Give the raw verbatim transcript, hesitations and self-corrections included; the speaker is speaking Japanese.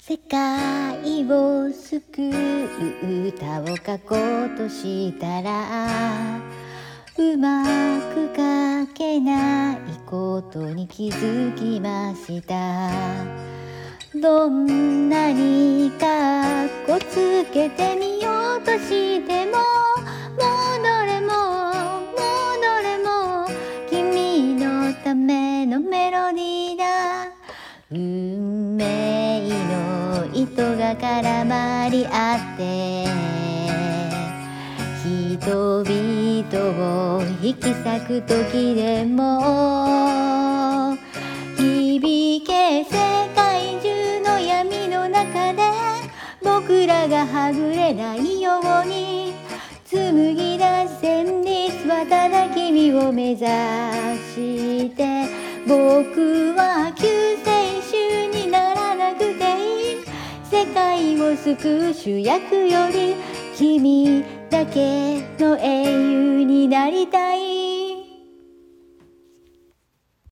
世界を救う歌を書こうとしたらうまく書けないことに気づきました。どんなにかっこつけてみようとしてももうどれももうどれも君のためのメロディーだ。運命の糸が絡まり合って人々を引き裂く時でも響け世界中の闇の中で僕らがはぐれないように紡ぎ出す旋律はただ君を目指して僕は救世主にならなくていい。世界を救う主役より君だけの英雄になりたい。